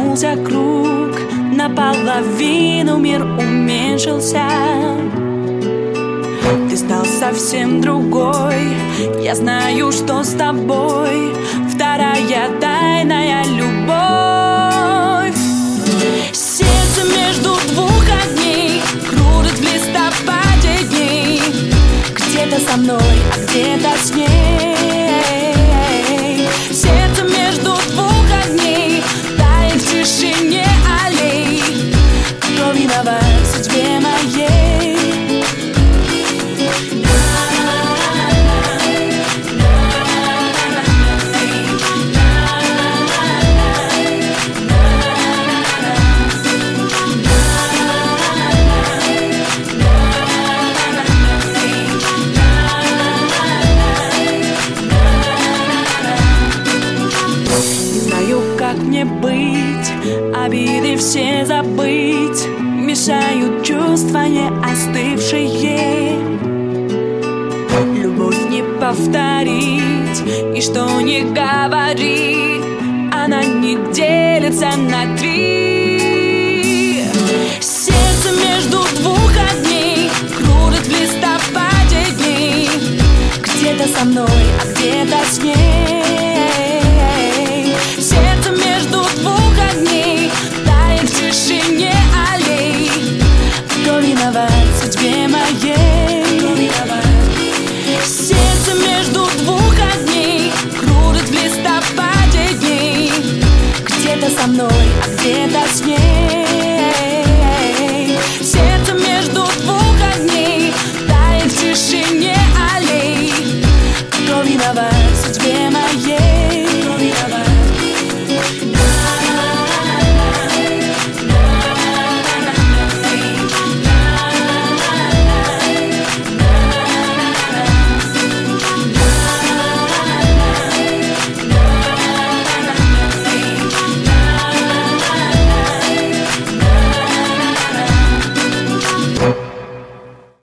замкнулся круг, наполовину мир уменьшился. Ты стал совсем другой, я знаю, что с тобой вторая тайная любовь. Сердце между двух огней кружит в листопаде дней. Где-то со мной, а где-то с ней. Сердце между двух огней тает в тишине аллей. Кто виноват в судьбе моей? Как мне быть, обиды все забыть, мешают чувства не остывшие. Любовь не повторить, и что не говори, она не делится на три. Сердце между двух огней кружит в листопаде дней. Где-то со мной, а где-то с ней. Сердце между двух огней тает в тишине аллей. Кто виноват в судьбе моей? Кто виноват? Сердце между двух огней кружит в листопаде дней. Где-то со мной, а где-то с ней.